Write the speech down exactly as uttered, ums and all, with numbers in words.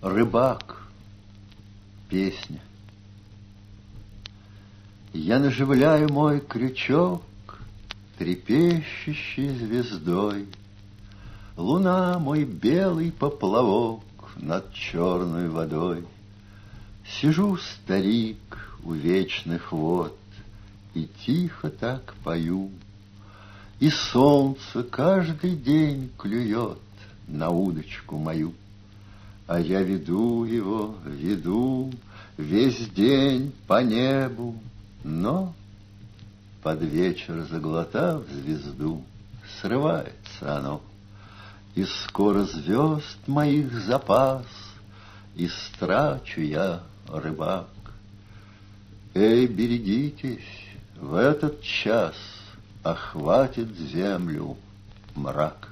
Рыбак. Песня. Я наживляю мой крючок трепещущей звездой. Луна — мой белый поплавок над черной водой. Сижу, старик, у вечных вод и тихо так пою. И солнце каждый день клюет на удочку мою. А я веду его, веду весь день по небу, но под вечер, заглотав звезду, срывается оно. И скоро звезд моих запас истрачу я, рыбак. Эй, берегитесь, в этот час охватит землю мрак.